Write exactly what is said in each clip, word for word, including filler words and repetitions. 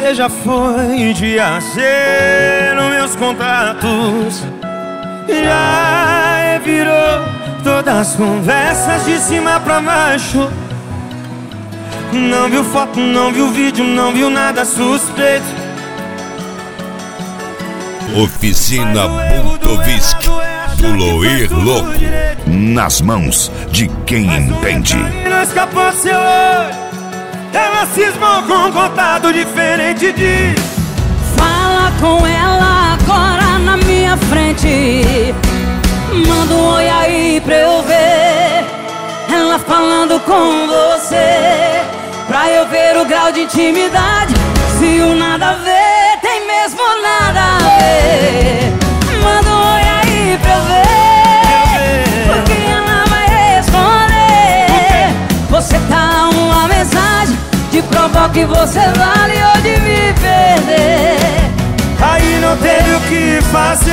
Você já foi de A C nos meus contatos, já virou todas as conversas de cima pra baixo. Não viu foto, não viu vídeo, não viu nada suspeito. Oficina Buntovsk, do Loir Louco, nas mãos de quem entende. Não escapou seu olho, ela cismou com um contato diferente de... Fala com ela agora na minha frente, manda um oi aí pra eu ver ela falando com você, pra eu ver o grau de intimidade. Se o nada a ver tem mesmo nada a ver, manda um oi aí pra eu ver, porque ela vai responder. Você tá uma mensagem de provar que você vale ou de me perder. Aí não teve o que fazer,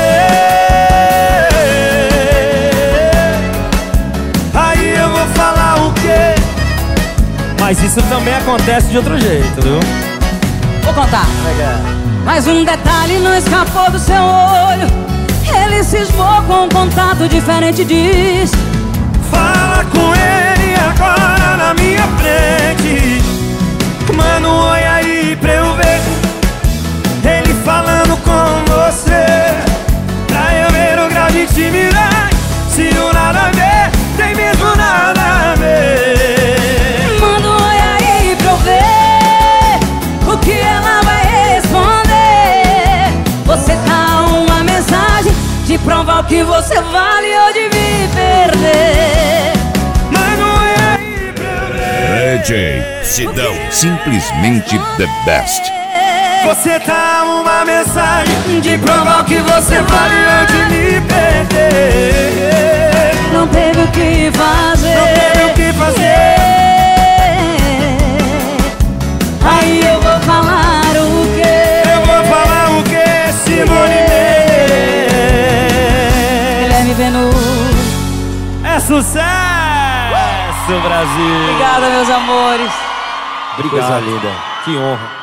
aí eu vou falar o quê? Mas isso também acontece de outro jeito, viu? Vou contar. Mas um detalhe não escapou do seu olho, ele cismou com um contato diferente, diz. Fala com ele agora na minha frente, manda um oi aí pra eu ver ele falando com você, pra eu ver o grau de intimidade. Se o nada a ver tem mesmo nada a ver, manda um oi aí pra eu ver o que ela vai responder. Você dá uma mensagem de provar o que você vale ou de me perder. Manda um oi aí pra eu ver. D J Sidão, simplesmente the best. Você tá uma mensagem de provar o que você vale ou de me perder. Não teve o que fazer, Não teve o que fazer. Aí eu vou falar o quê? Eu vou falar o quê, Simone Mendes? Guilherme Benu. É sucesso, Brasil. Obrigada, meus amores. Obrigado. Coisa linda. Que honra.